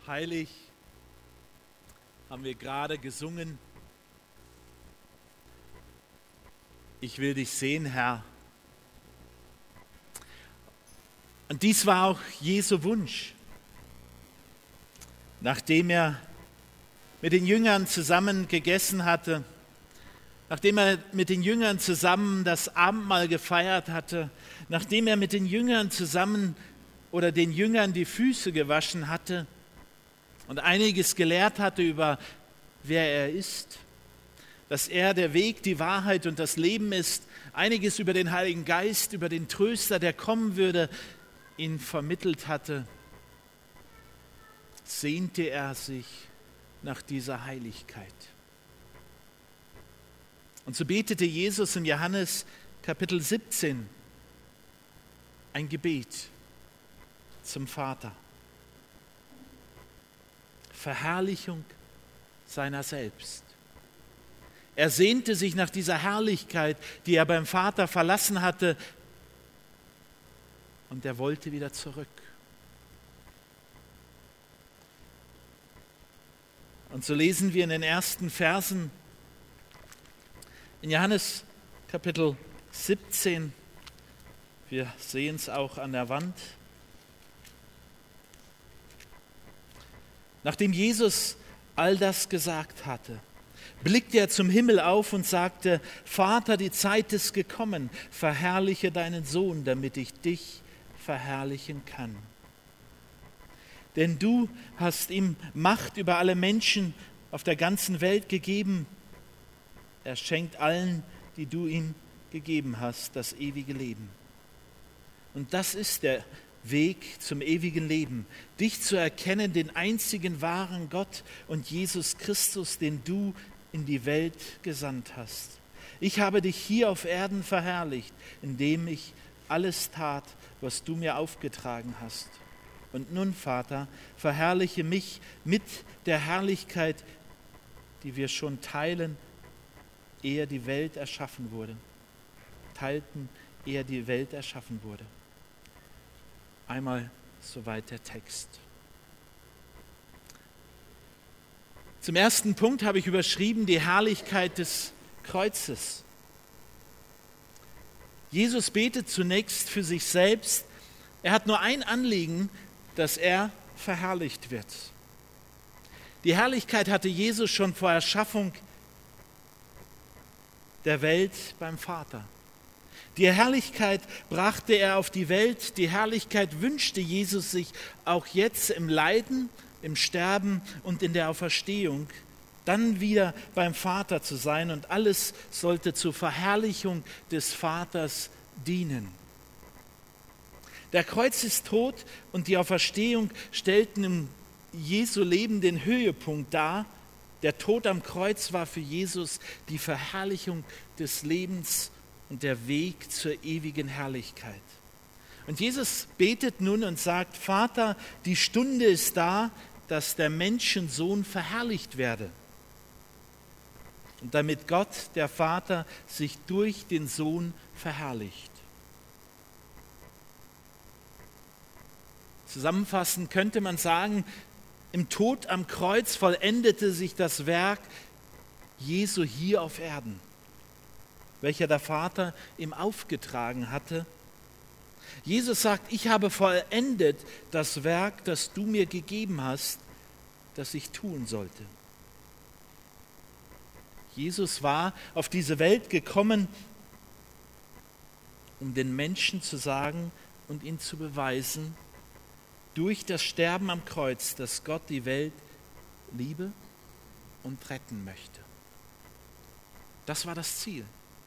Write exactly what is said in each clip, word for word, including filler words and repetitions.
Heilig haben wir gerade gesungen. Ich will dich sehen, Herr. Und dies war auch Jesu Wunsch. Nachdem er mit den Jüngern zusammen gegessen hatte, nachdem er mit den Jüngern zusammen das Abendmahl gefeiert hatte, nachdem er mit den Jüngern zusammen oder den Jüngern die Füße gewaschen hatte und einiges gelehrt hatte über wer er ist, dass er der Weg, die Wahrheit und das Leben ist, einiges über den Heiligen Geist, über den Tröster, der kommen würde, ihn vermittelt hatte, sehnte er sich nach dieser Heiligkeit. Und so betete Jesus in Johannes Kapitel siebzehn ein Gebet zum Vater. Verherrlichung seiner selbst. Er sehnte sich nach dieser Herrlichkeit, die er beim Vater verlassen hatte, und er wollte wieder zurück. Und so lesen wir in den ersten Versen in Johannes Kapitel siebzehn, wir sehen es auch an der Wand. Nachdem Jesus all das gesagt hatte, blickte er zum Himmel auf und sagte: Vater, die Zeit ist gekommen, verherrliche deinen Sohn, damit ich dich verherrlichen kann. Denn du hast ihm Macht über alle Menschen auf der ganzen Welt gegeben. Er schenkt allen, die du ihm gegeben hast, das ewige Leben. Und das ist der Weg zum ewigen Leben, dich zu erkennen, den einzigen wahren Gott und Jesus Christus, den du in die Welt gesandt hast. Ich habe dich hier auf Erden verherrlicht, indem ich alles tat, was du mir aufgetragen hast. Und nun, Vater, verherrliche mich mit der Herrlichkeit, die wir schon teilen, ehe die Welt erschaffen wurde. Teilten, ehe die Welt erschaffen wurde. Einmal soweit der Text. Zum ersten Punkt habe ich überschrieben die Herrlichkeit des Kreuzes. Jesus betet zunächst für sich selbst. Er hat nur ein Anliegen, dass er verherrlicht wird. Die Herrlichkeit hatte Jesus schon vor Erschaffung der Welt beim Vater. Die Herrlichkeit brachte er auf die Welt, die Herrlichkeit wünschte Jesus sich auch jetzt im Leiden, im Sterben und in der Auferstehung, dann wieder beim Vater zu sein, und alles sollte zur Verherrlichung des Vaters dienen. Der Kreuzestod und die Auferstehung stellten im Jesu Leben den Höhepunkt dar. Der Tod am Kreuz war für Jesus die Verherrlichung des Lebens und der Weg zur ewigen Herrlichkeit. Und Jesus betet nun und sagt: Vater, die Stunde ist da, dass der Menschensohn verherrlicht werde. Und damit Gott, der Vater, sich durch den Sohn verherrlicht. Zusammenfassend könnte man sagen, im Tod am Kreuz vollendete sich das Werk Jesu hier auf Erden, welcher der Vater ihm aufgetragen hatte. Jesus sagt: Ich habe vollendet das Werk, das du mir gegeben hast, das ich tun sollte. Jesus war auf diese Welt gekommen, um den Menschen zu sagen und ihn zu beweisen, durch das Sterben am Kreuz, dass Gott die Welt liebe und retten möchte. Das war das Ziel.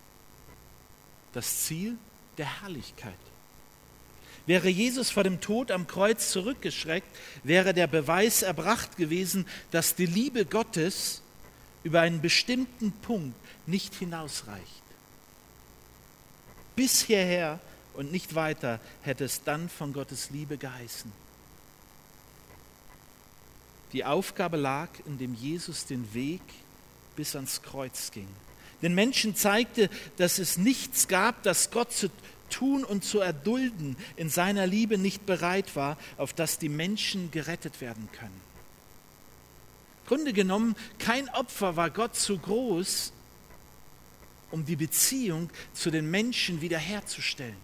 Das Ziel der Herrlichkeit. Wäre Jesus vor dem Tod am Kreuz zurückgeschreckt, wäre der Beweis erbracht gewesen, dass die Liebe Gottes über einen bestimmten Punkt nicht hinausreicht. Bis hierher und nicht weiter hätte es dann von Gottes Liebe geheißen. Die Aufgabe lag, indem Jesus den Weg bis ans Kreuz ging. Den Menschen zeigte, dass es nichts gab, das Gott zu tun und zu erdulden in seiner Liebe nicht bereit war, auf das die Menschen gerettet werden können. Im Grunde genommen, kein Opfer war Gott zu groß, um die Beziehung zu den Menschen wiederherzustellen.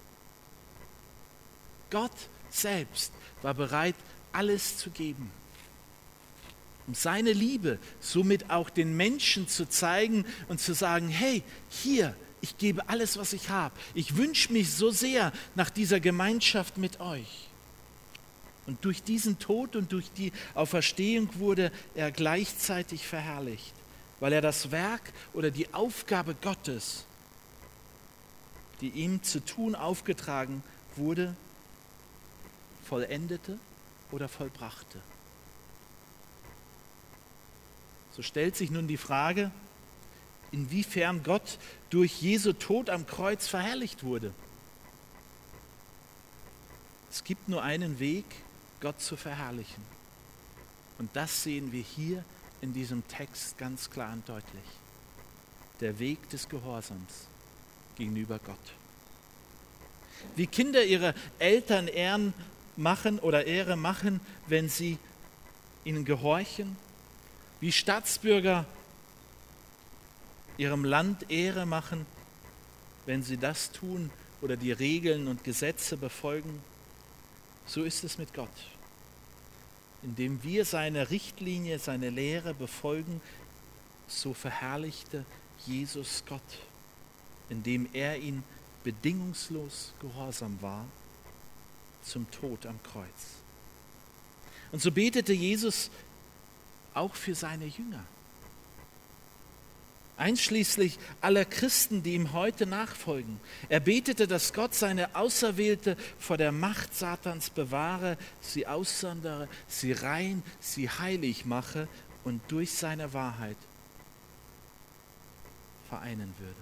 Gott selbst war bereit, alles zu geben, um seine Liebe somit auch den Menschen zu zeigen und zu sagen, hey, hier, ich gebe alles, was ich habe. Ich wünsche mich so sehr nach dieser Gemeinschaft mit euch. Und durch diesen Tod und durch die Auferstehung wurde er gleichzeitig verherrlicht, weil er das Werk oder die Aufgabe Gottes, die ihm zu tun aufgetragen wurde, vollendete oder vollbrachte. So stellt sich nun die Frage, inwiefern Gott durch Jesu Tod am Kreuz verherrlicht wurde. Es gibt nur einen Weg, Gott zu verherrlichen. Und das sehen wir hier in diesem Text ganz klar und deutlich. Der Weg des Gehorsams gegenüber Gott. Wie Kinder ihre Eltern Ehren machen oder Ehre machen, wenn sie ihnen gehorchen. Wie Staatsbürger ihrem Land Ehre machen, wenn sie das tun oder die Regeln und Gesetze befolgen. So ist es mit Gott. Indem wir seine Richtlinie, seine Lehre befolgen, so verherrlichte Jesus Gott, indem er ihn bedingungslos gehorsam war zum Tod am Kreuz. Und so betete Jesus auch für seine Jünger, einschließlich aller Christen, die ihm heute nachfolgen. Er betete, dass Gott seine Auserwählte vor der Macht Satans bewahre, sie aussondere, sie rein, sie heilig mache und durch seine Wahrheit vereinen würde.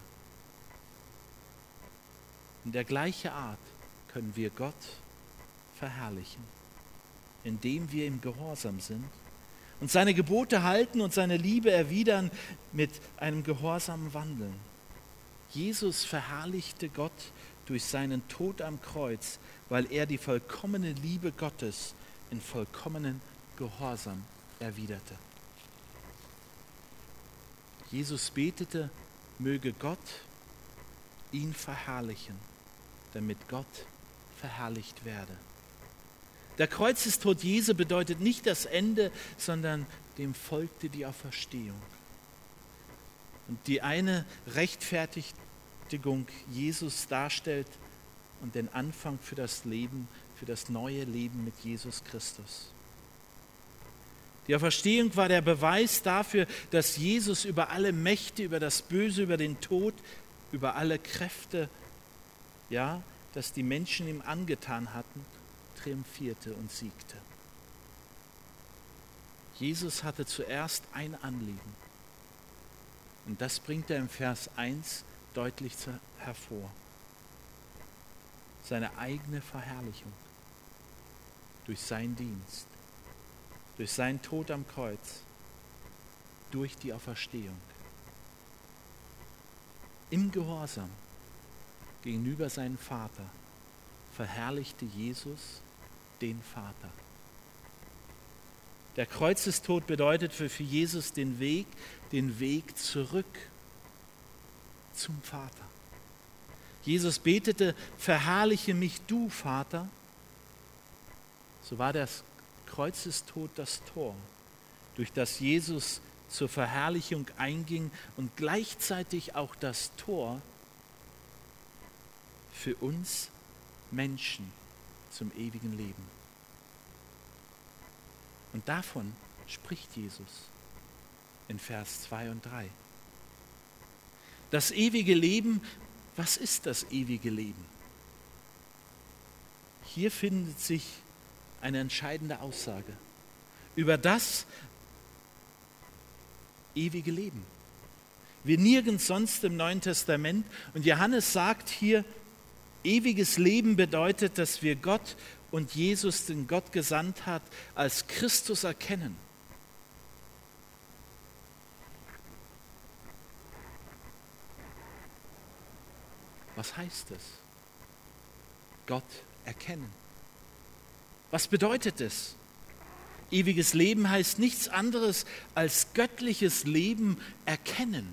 In der gleichen Art können wir Gott verherrlichen, indem wir im Gehorsam sind und seine Gebote halten und seine Liebe erwidern mit einem gehorsamen Wandeln. Jesus verherrlichte Gott durch seinen Tod am Kreuz, weil er die vollkommene Liebe Gottes in vollkommenen Gehorsam erwiderte. Jesus betete, möge Gott ihn verherrlichen, damit Gott verherrlicht werde. Der Kreuzestod Jesu bedeutet nicht das Ende, sondern dem folgte die Auferstehung. Und die eine Rechtfertigung Jesus darstellt und den Anfang für das Leben, für das neue Leben mit Jesus Christus. Die Auferstehung war der Beweis dafür, dass Jesus über alle Mächte, über das Böse, über den Tod, über alle Kräfte, ja, dass die Menschen ihm angetan hatten, triumphierte und siegte. Jesus hatte zuerst ein Anliegen. Und das bringt er im Vers eins deutlich hervor. Seine eigene Verherrlichung durch seinen Dienst, durch seinen Tod am Kreuz, durch die Auferstehung. Im Gehorsam gegenüber seinem Vater verherrlichte Jesus den Vater. Der Kreuzestod bedeutet für Jesus den Weg, den Weg zurück zum Vater. Jesus betete, verherrliche mich du, Vater. So war der Kreuzestod das Tor, durch das Jesus zur Verherrlichung einging und gleichzeitig auch das Tor für uns Menschen zum ewigen Leben. Und davon spricht Jesus in Vers zwei und drei. Das ewige Leben, was ist das ewige Leben? Hier findet sich eine entscheidende Aussage über das ewige Leben. Wie nirgends sonst im Neuen Testament. Und Johannes sagt hier, ewiges Leben bedeutet, dass wir Gott und Jesus, den Gott gesandt hat, als Christus erkennen. Was heißt es? Gott erkennen. Was bedeutet es? Ewiges Leben heißt nichts anderes als göttliches Leben erkennen.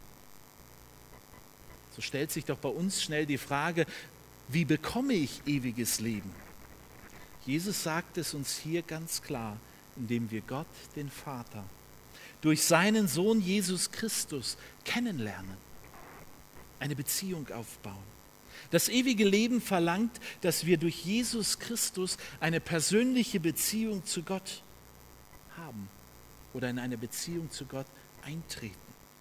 So stellt sich doch bei uns schnell die Frage, wie bekomme ich ewiges Leben? Jesus sagt es uns hier ganz klar, indem wir Gott, den Vater, durch seinen Sohn Jesus Christus kennenlernen, eine Beziehung aufbauen. Das ewige Leben verlangt, dass wir durch Jesus Christus eine persönliche Beziehung zu Gott haben oder in eine Beziehung zu Gott eintreten.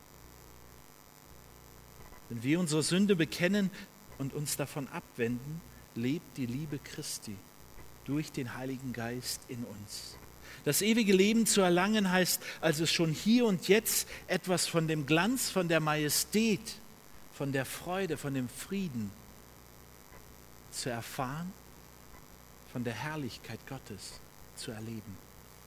Wenn wir unsere Sünde bekennen und uns davon abwenden, lebt die Liebe Christi durch den Heiligen Geist in uns. Das ewige Leben zu erlangen heißt also schon hier und jetzt etwas von dem Glanz, von der Majestät, von der Freude, von dem Frieden zu erfahren, von der Herrlichkeit Gottes zu erleben.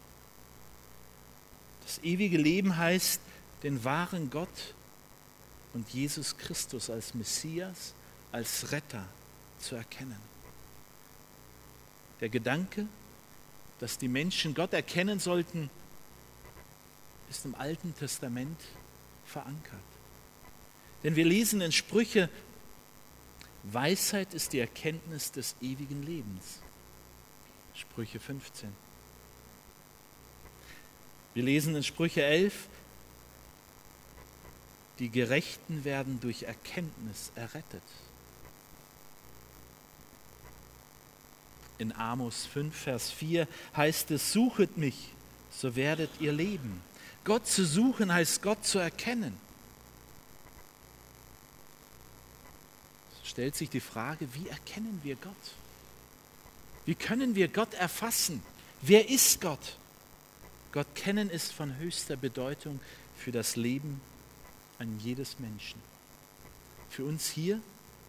Das ewige Leben heißt, den wahren Gott und Jesus Christus als Messias, als Retter zu erkennen. Der Gedanke, dass die Menschen Gott erkennen sollten, ist im Alten Testament verankert. Denn wir lesen in Sprüche, Weisheit ist die Erkenntnis des ewigen Lebens. Sprüche fünfzehn. Wir lesen in Sprüche elf, die Gerechten werden durch Erkenntnis errettet. In Amos fünf, Vers vier heißt es, suchet mich, so werdet ihr leben. Gott zu suchen heißt Gott zu erkennen. Es stellt sich die Frage, wie erkennen wir Gott? Wie können wir Gott erfassen? Wer ist Gott? Gott kennen ist von höchster Bedeutung für das Leben an jedes Menschen. Für uns hier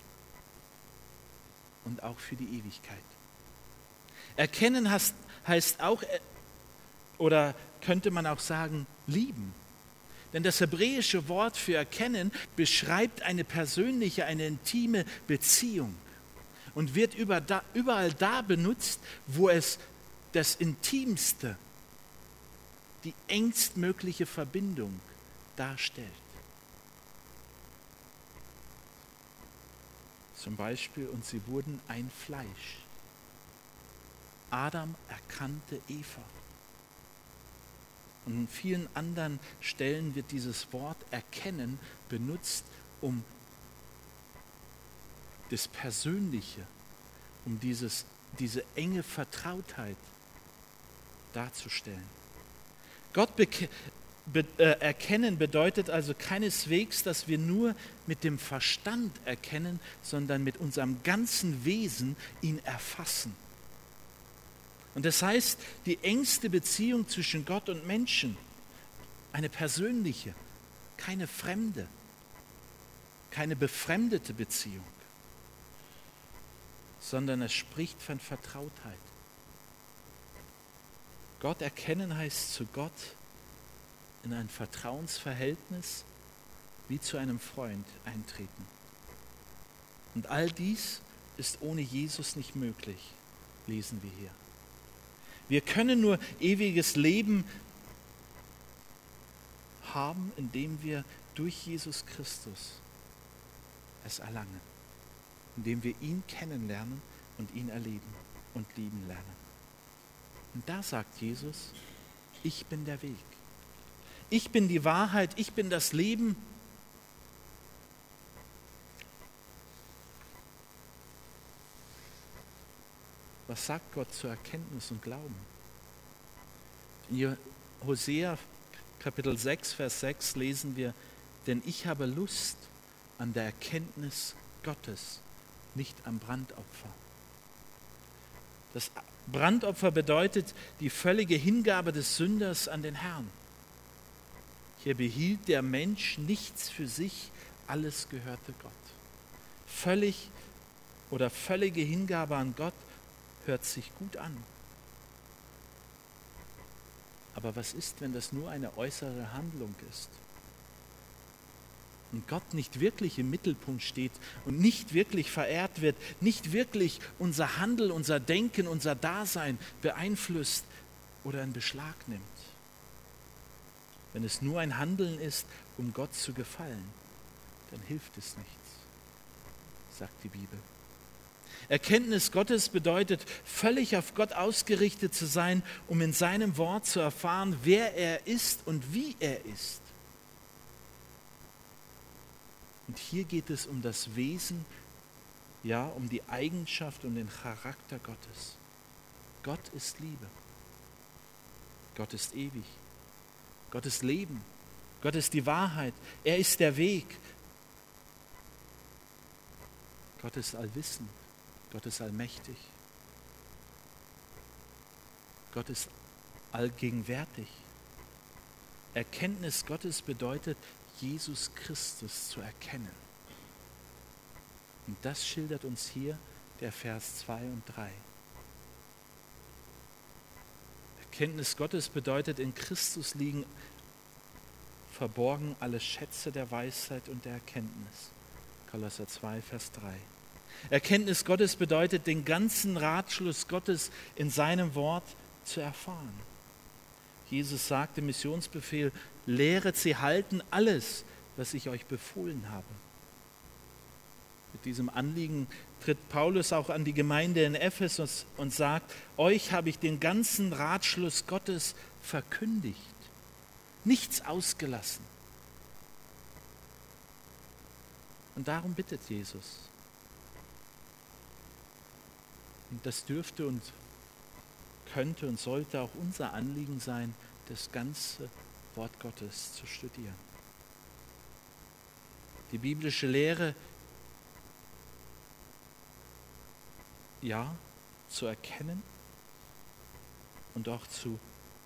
und auch für die Ewigkeit. Erkennen heißt, heißt auch, oder könnte man auch sagen, lieben. Denn das hebräische Wort für erkennen beschreibt eine persönliche, eine intime Beziehung und wird überall da benutzt, wo es das Intimste, die engstmögliche Verbindung darstellt. Zum Beispiel, und sie wurden ein Fleisch. Adam erkannte Eva. Und an vielen anderen Stellen wird dieses Wort erkennen benutzt, um das Persönliche, um dieses, diese enge Vertrautheit darzustellen. Gott beke- be- äh, erkennen bedeutet also keineswegs, dass wir nur mit dem Verstand erkennen, sondern mit unserem ganzen Wesen ihn erfassen. Und das heißt, die engste Beziehung zwischen Gott und Menschen, eine persönliche, keine fremde, keine befremdete Beziehung, sondern es spricht von Vertrautheit. Gott erkennen heißt zu Gott in ein Vertrauensverhältnis wie zu einem Freund eintreten. Und all dies ist ohne Jesus nicht möglich, lesen wir hier. Wir können nur ewiges Leben haben, indem wir durch Jesus Christus es erlangen, indem wir ihn kennenlernen und ihn erleben und lieben lernen. Und da sagt Jesus, ich bin der Weg, ich bin die Wahrheit, ich bin das Leben. Was sagt Gott zur Erkenntnis und Glauben? In Hosea Kapitel sechs, Vers sechs lesen wir, denn ich habe Lust an der Erkenntnis Gottes, nicht am Brandopfer. Das Brandopfer bedeutet die völlige Hingabe des Sünders an den Herrn. Hier behielt der Mensch nichts für sich, alles gehörte Gott. Völlig oder völlige Hingabe an Gott hört sich gut an. Aber was ist, wenn das nur eine äußere Handlung ist? Und Gott nicht wirklich im Mittelpunkt steht und nicht wirklich verehrt wird, nicht wirklich unser Handeln, unser Denken, unser Dasein beeinflusst, oder in Beschlag nimmt. Wenn es nur ein Handeln ist, um Gott zu gefallen, dann hilft es nichts, sagt die Bibel. Erkenntnis Gottes bedeutet, völlig auf Gott ausgerichtet zu sein, um in seinem Wort zu erfahren, wer er ist und wie er ist. Und hier geht es um das Wesen, ja, um die Eigenschaft, um den Charakter Gottes. Gott ist Liebe. Gott ist ewig. Gott ist Leben. Gott ist die Wahrheit. Er ist der Weg. Gott ist allwissend. Gott ist allmächtig. Gott ist allgegenwärtig. Erkenntnis Gottes bedeutet, Jesus Christus zu erkennen. Und das schildert uns hier der Vers zwei und drei. Erkenntnis Gottes bedeutet, in Christus liegen verborgen alle Schätze der Weisheit und der Erkenntnis. Kolosser zwei, Vers drei. Erkenntnis Gottes bedeutet, den ganzen Ratschluss Gottes in seinem Wort zu erfahren. Jesus sagt im Missionsbefehl, lehret sie halten alles, was ich euch befohlen habe. Mit diesem Anliegen tritt Paulus auch an die Gemeinde in Ephesus und sagt, euch habe ich den ganzen Ratschluss Gottes verkündigt, nichts ausgelassen. Und darum bittet Jesus. Und das dürfte und könnte und sollte auch unser Anliegen sein, das ganze Wort Gottes zu studieren. Die biblische Lehre, ja, zu erkennen und auch zu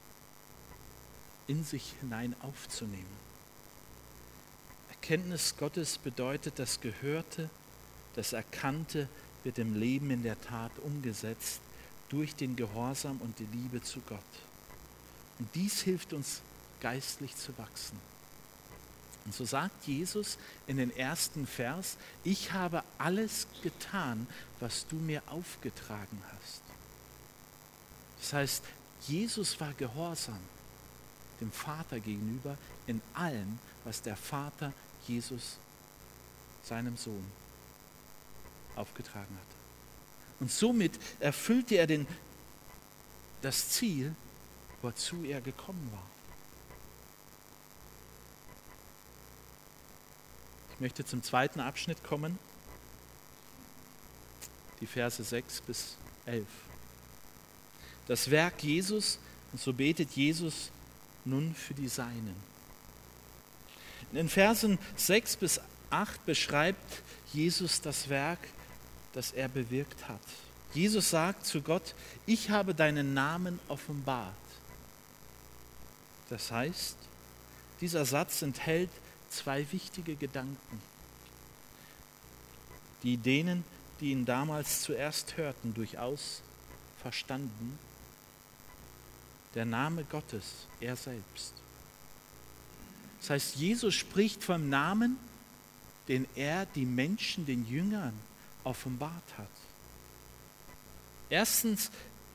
in sich hinein aufzunehmen. Erkenntnis Gottes bedeutet, das Gehörte, das Erkannte wird im Leben in der Tat umgesetzt durch den Gehorsam und die Liebe zu Gott. Und dies hilft uns, geistlich zu wachsen. Und so sagt Jesus in den ersten Vers, ich habe alles getan, was du mir aufgetragen hast. Das heißt, Jesus war gehorsam dem Vater gegenüber in allem, was der Vater Jesus, seinem Sohn, aufgetragen hatte. Und somit erfüllte er den, das Ziel, wozu er gekommen war. Ich möchte zum zweiten Abschnitt kommen, die Verse sechs bis elf. Das Werk Jesus, und so betet Jesus nun für die Seinen. In den Versen sechs bis acht beschreibt Jesus das Werk, das er bewirkt hat. Jesus sagt zu Gott, ich habe deinen Namen offenbart. Das heißt, dieser Satz enthält zwei wichtige Gedanken, die denen, die ihn damals zuerst hörten, durchaus verstanden. Der Name Gottes, er selbst. Das heißt, Jesus spricht vom Namen, den er die Menschen, den Jüngern, offenbart hat. Erstens,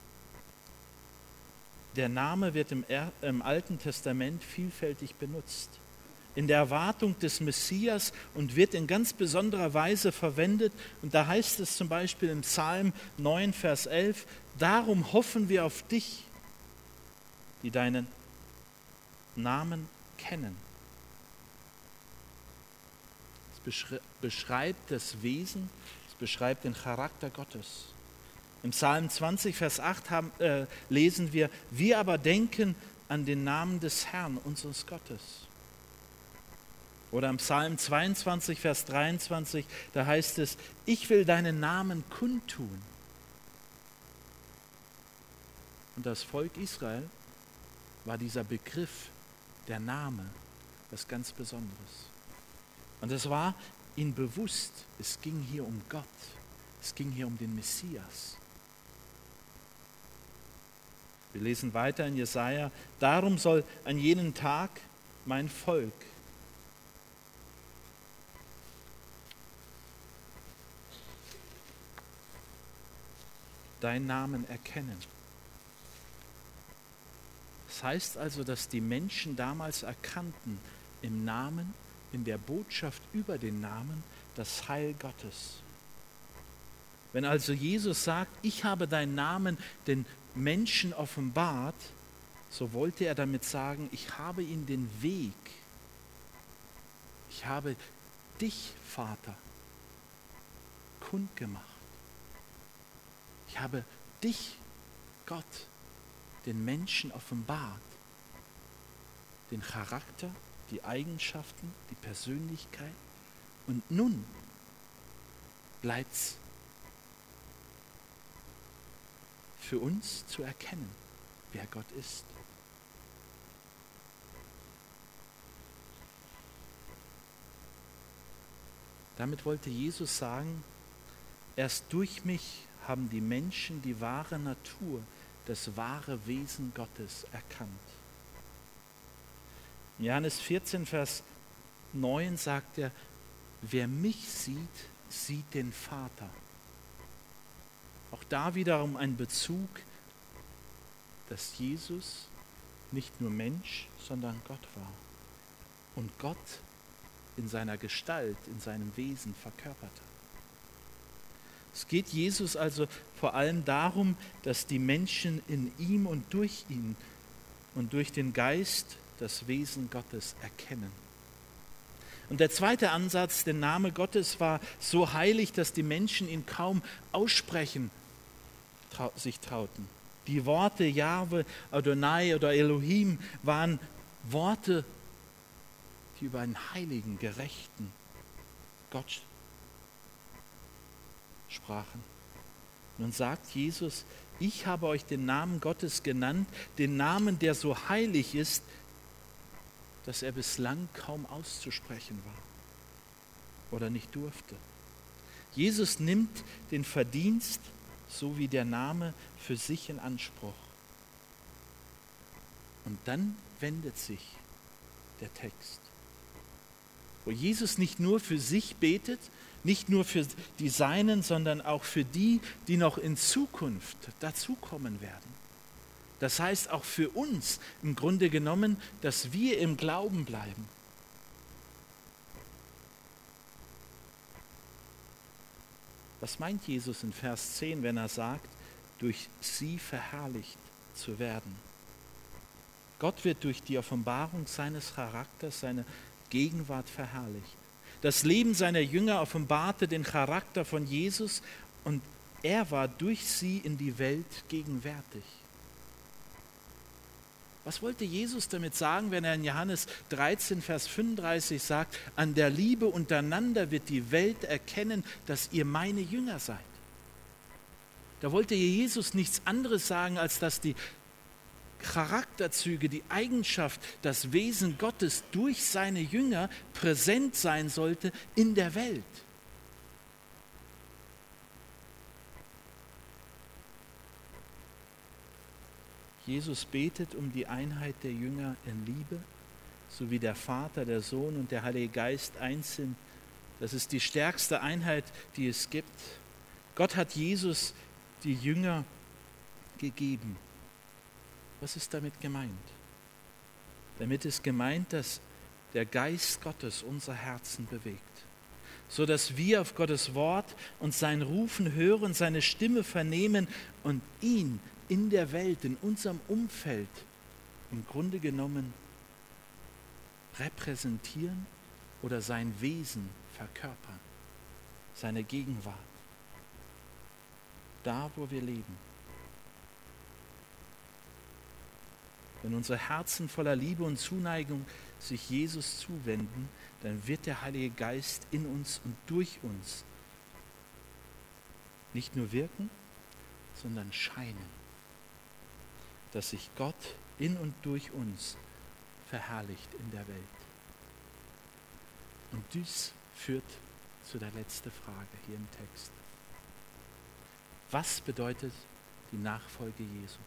der Name wird im, er- im Alten Testament vielfältig benutzt, in der Erwartung des Messias und wird in ganz besonderer Weise verwendet. Und da heißt es zum Beispiel im Psalm neun, Vers elf, darum hoffen wir auf dich, die deinen Namen kennen. Es beschreibt das Wesen, es beschreibt den Charakter Gottes. Im Psalm zwanzig, Vers acht haben, äh, lesen wir, wir aber denken an den Namen des Herrn, unseres Gottes. Oder im Psalm zweiundzwanzig, Vers dreiundzwanzig, da heißt es, ich will deinen Namen kundtun. Und das Volk Israel war dieser Begriff, der Name, was ganz Besonderes. Und es war ihnen bewusst, es ging hier um Gott, es ging hier um den Messias. Wir lesen weiter in Jesaja, darum soll an jenem Tag mein Volk deinen Namen erkennen. Das heißt also, dass die Menschen damals erkannten, im Namen, in der Botschaft über den Namen, das Heil Gottes. Wenn also Jesus sagt, ich habe deinen Namen den Menschen offenbart, so wollte er damit sagen, ich habe ihnen den Weg, ich habe dich, Vater, kundgemacht. Ich habe dich, Gott, den Menschen offenbart. Den Charakter, die Eigenschaften, die Persönlichkeit. Und nun bleibt es für uns zu erkennen, wer Gott ist. Damit wollte Jesus sagen, erst durch mich haben die Menschen die wahre Natur, das wahre Wesen Gottes erkannt. In Johannes vierzehn, Vers neun sagt er, wer mich sieht, sieht den Vater. Auch da wiederum ein Bezug, dass Jesus nicht nur Mensch, sondern Gott war. Und Gott in seiner Gestalt, in seinem Wesen verkörperte. Es geht Jesus also vor allem darum, dass die Menschen in ihm und durch ihn und durch den Geist das Wesen Gottes erkennen. Und der zweite Ansatz, der Name Gottes war so heilig, dass die Menschen ihn kaum aussprechen trau- sich trauten. Die Worte Jahwe, Adonai oder Elohim waren Worte, die über einen heiligen, gerechten Gott sprachen. Nun sagt Jesus, ich habe euch den Namen Gottes genannt, den Namen, der so heilig ist, dass er bislang kaum auszusprechen war oder nicht durfte. Jesus nimmt den Verdienst sowie der Name für sich in Anspruch. Und dann wendet sich der Text, wo Jesus nicht nur für sich betet, nicht nur für die Seinen, sondern auch für die, die noch in Zukunft dazukommen werden. Das heißt auch für uns im Grunde genommen, dass wir im Glauben bleiben. Was meint Jesus in Vers zehn, wenn er sagt, durch sie verherrlicht zu werden? Gott wird durch die Offenbarung seines Charakters, seine Gegenwart verherrlicht. Das Leben seiner Jünger offenbarte den Charakter von Jesus und er war durch sie in die Welt gegenwärtig. Was wollte Jesus damit sagen, wenn er in Johannes dreizehn, Vers fünfunddreißig sagt, an der Liebe untereinander wird die Welt erkennen, dass ihr meine Jünger seid? Da wollte Jesus nichts anderes sagen, als dass die Charakterzüge, die Eigenschaft, das Wesen Gottes durch seine Jünger präsent sein sollte in der Welt. Jesus betet um die Einheit der Jünger in Liebe, so wie der Vater, der Sohn und der Heilige Geist eins sind. Das ist die stärkste Einheit, die es gibt. Gott hat Jesus die Jünger gegeben. Was ist damit gemeint? Damit ist gemeint, dass der Geist Gottes unser Herzen bewegt, so dass wir auf Gottes Wort und sein Rufen hören, seine Stimme vernehmen und ihn in der Welt, in unserem Umfeld im Grunde genommen repräsentieren oder sein Wesen verkörpern, seine Gegenwart, da wo wir leben. Wenn unsere Herzen voller Liebe und Zuneigung sich Jesus zuwenden, dann wird der Heilige Geist in uns und durch uns nicht nur wirken, sondern scheinen, dass sich Gott in und durch uns verherrlicht in der Welt. Und dies führt zu der letzten Frage hier im Text. Was bedeutet die Nachfolge Jesu?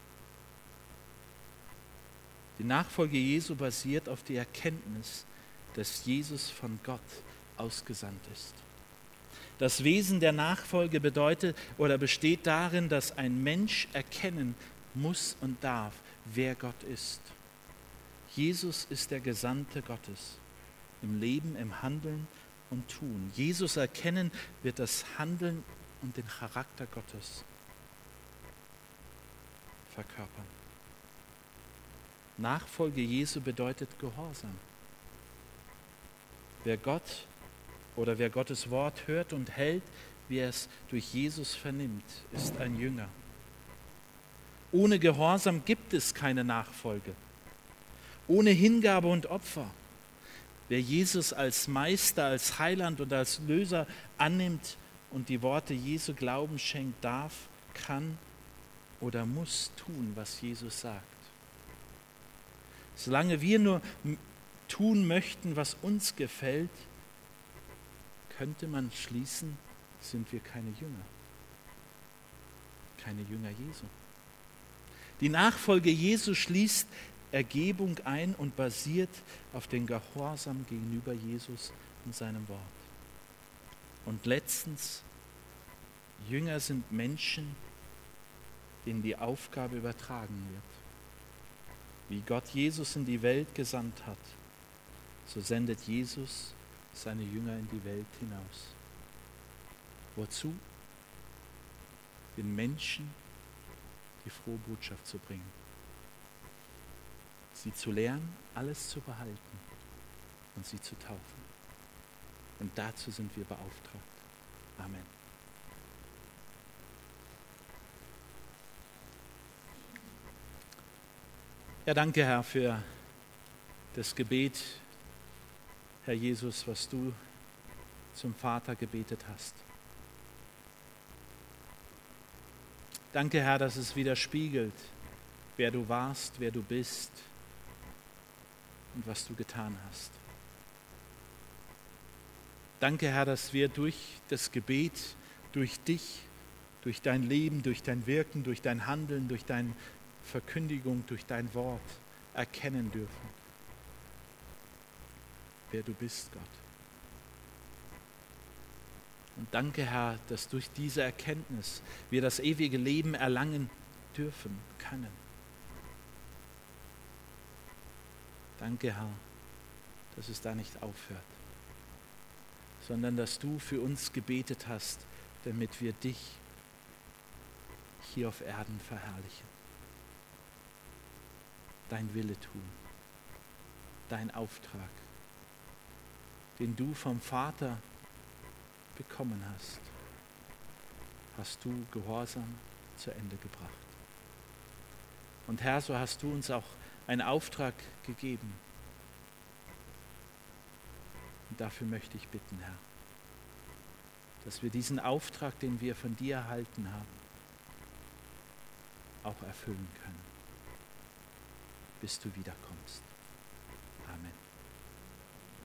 Die Nachfolge Jesu basiert auf der Erkenntnis, dass Jesus von Gott ausgesandt ist. Das Wesen der Nachfolge bedeutet oder besteht darin, dass ein Mensch erkennen muss und darf, wer Gott ist. Jesus ist der Gesandte Gottes im Leben, im Handeln und Tun. Jesus erkennen wird das Handeln und den Charakter Gottes verkörpern. Nachfolge Jesu bedeutet Gehorsam. Wer Gott oder wer Gottes Wort hört und hält, wie er es durch Jesus vernimmt, ist ein Jünger. Ohne Gehorsam gibt es keine Nachfolge. Ohne Hingabe und Opfer. Wer Jesus als Meister, als Heiland und als Löser annimmt und die Worte Jesu Glauben schenkt, darf, kann oder muss tun, was Jesus sagt. Solange wir nur tun möchten, was uns gefällt, könnte man schließen, sind wir keine Jünger. Keine Jünger Jesu. Die Nachfolge Jesu schließt Ergebung ein und basiert auf den Gehorsam gegenüber Jesus und seinem Wort. Und letztens, Jünger sind Menschen, denen die Aufgabe übertragen wird. Wie Gott Jesus in die Welt gesandt hat, so sendet Jesus seine Jünger in die Welt hinaus. Wozu? Den Menschen die frohe Botschaft zu bringen. Sie zu lernen, alles zu behalten und sie zu taufen. Und dazu sind wir beauftragt. Amen. Ja, danke, Herr, für das Gebet, Herr Jesus, was du zum Vater gebetet hast. Danke, Herr, dass es widerspiegelt, wer du warst, wer du bist und was du getan hast. Danke, Herr, dass wir durch das Gebet, durch dich, durch dein Leben, durch dein Wirken, durch dein Handeln, durch deine Verkündigung, durch dein Wort erkennen dürfen, wer du bist, Gott. Und danke, Herr, dass durch diese Erkenntnis wir das ewige Leben erlangen dürfen, können. Danke, Herr, dass es da nicht aufhört, sondern dass du für uns gebetet hast, damit wir dich hier auf Erden verherrlichen. Dein Wille tun, dein Auftrag, den du vom Vater bekommen hast, hast du gehorsam zu Ende gebracht. Und Herr, so hast du uns auch einen Auftrag gegeben. Und dafür möchte ich bitten, Herr, dass wir diesen Auftrag, den wir von dir erhalten haben, auch erfüllen können, bis du wiederkommst. Amen.